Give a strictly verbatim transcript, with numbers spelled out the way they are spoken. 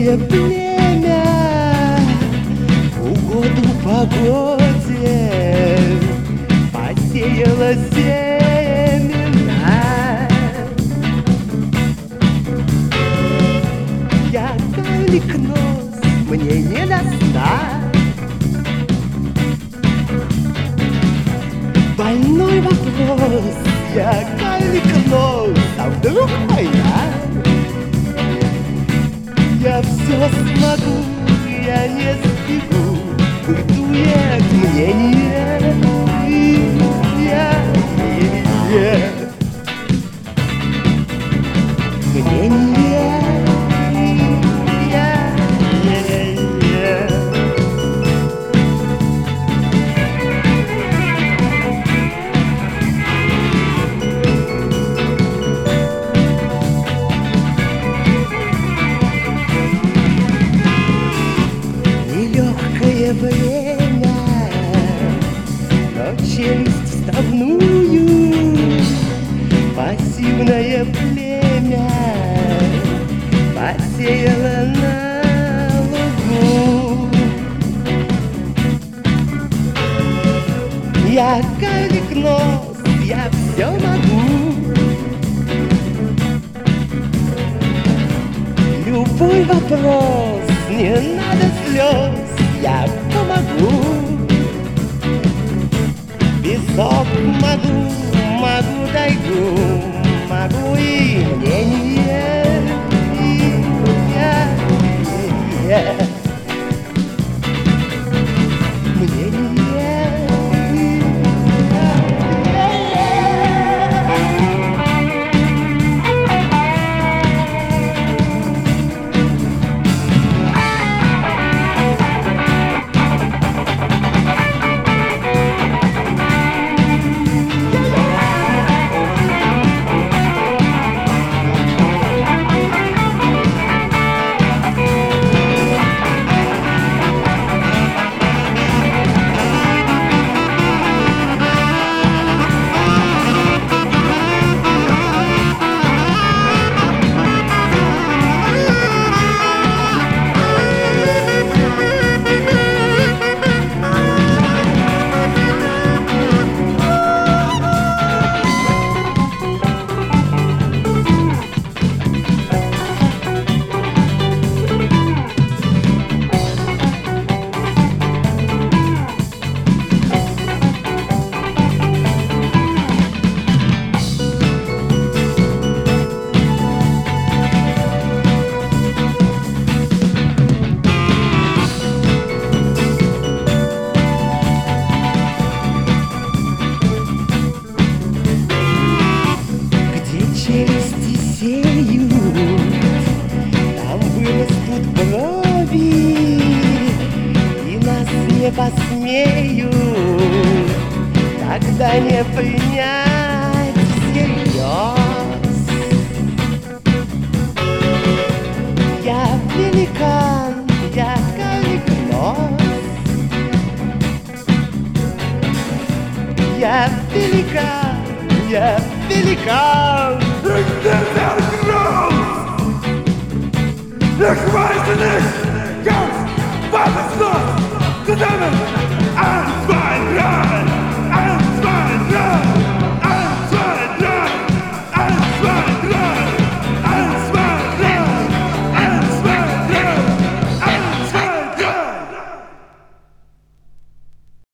Пассивное племя в угоду погоде посеяло семена. Я карлик нос, мне не до сна. Больной вопрос, я карлик нос, а вдруг война? Я все смогу, я не сбегу, бытует мнение, я, я, мнение, я, я, я. Нелегкое время, но челюсть вставную, пассивное племя посеяло на лугу. Я карлик нос, я все могу. Любой вопрос, не надо слез, я помогу. Песок могу, могу тайгу, могу и мнение, и я, и я. Мнение, и челюсти сеют, там вырастут брови, и нас не посмеют тогда не принять всерьез. Я великан, я карлик нос, я великан, я великан. Ich bin der Groß! Ich weiß nicht, ganz was ist los! Zusammen! Eins,